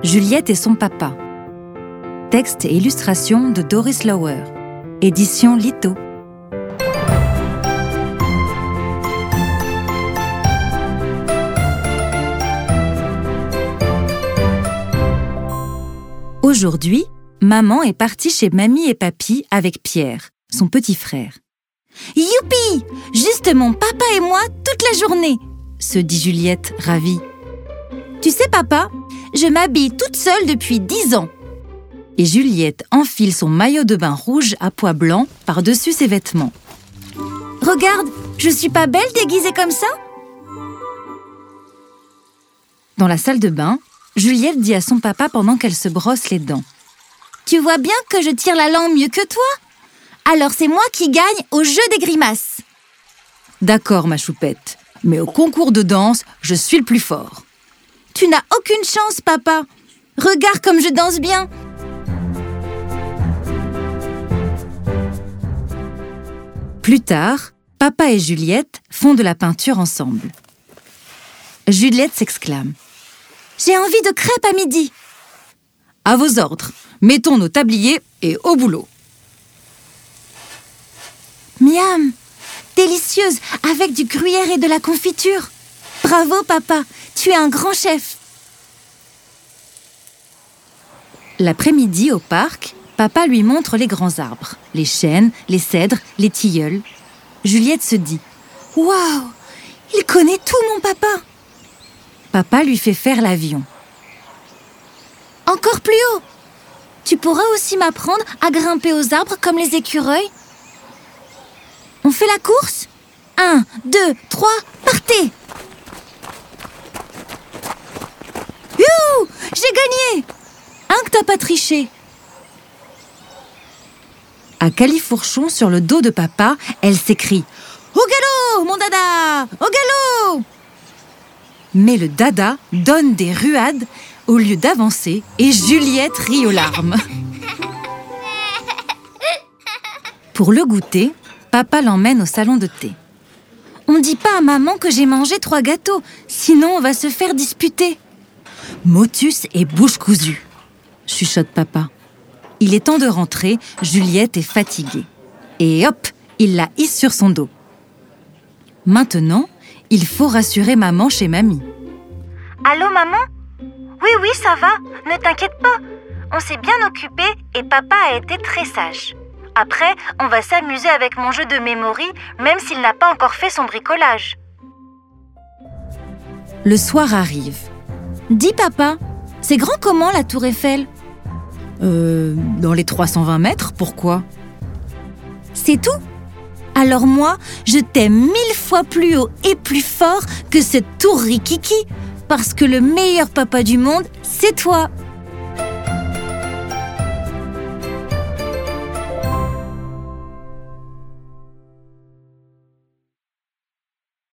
Juliette et son papa. Texte et illustration de Doris Lower. Édition Lito. Aujourd'hui, maman est partie chez mamie et papy avec Pierre, son petit frère. « Youpi! Juste mon papa et moi toute la journée !» se dit Juliette, ravie. « Tu sais, papa, je m'habille toute seule depuis 10 ans. » Et Juliette enfile son maillot de bain rouge à pois blancs par-dessus ses vêtements. « Regarde, je suis pas belle déguisée comme ça ?» Dans la salle de bain, Juliette dit à son papa pendant qu'elle se brosse les dents. « Tu vois bien que je tire la langue mieux que toi ? Alors c'est moi qui gagne au jeu des grimaces. »« D'accord, ma choupette, mais au concours de danse, je suis le plus fort. »« Tu n'as aucune chance, papa. Regarde comme je danse bien. » Plus tard, papa et Juliette font de la peinture ensemble. Juliette s'exclame. « J'ai envie de crêpes à midi. »« À vos ordres, mettons nos tabliers et au boulot. » Miam, délicieuse, avec du gruyère et de la confiture. Bravo, papa, tu es un grand chef. L'après-midi, au parc, papa lui montre les grands arbres, les chênes, les cèdres, les tilleuls. Juliette se dit « Waouh, il connaît tout, mon papa !» Papa lui fait faire l'avion. « Encore plus haut. Tu pourras aussi m'apprendre à grimper aux arbres comme les écureuils. On fait la course ? 1, 2, 3, partez ! Youhou ! J'ai gagné ! Que t'as pas triché. » À califourchon sur le dos de papa, elle s'écrie « Au galop, mon dada ! Au galop !» Mais le dada donne des ruades au lieu d'avancer et Juliette rit aux larmes. Pour le goûter, papa l'emmène au salon de thé. « On dit pas à maman que j'ai mangé 3 gâteaux, sinon on va se faire disputer. »« Motus et bouche cousue !» chuchote papa. Il est temps de rentrer, Juliette est fatiguée. Et hop, il la hisse sur son dos. Maintenant, il faut rassurer maman chez mamie. « Allô, maman ? Oui, ça va, ne t'inquiète pas. On s'est bien occupé et papa a été très sage. Après, on va s'amuser avec mon jeu de memory, même s'il n'a pas encore fait son bricolage. » Le soir arrive. « Dis papa, c'est grand comment la tour Eiffel ? » Dans les 320 mètres, pourquoi ? C'est tout ? Alors moi, je t'aime 1000 fois plus haut et plus fort que cette tour rikiki, parce que le meilleur papa du monde, c'est toi.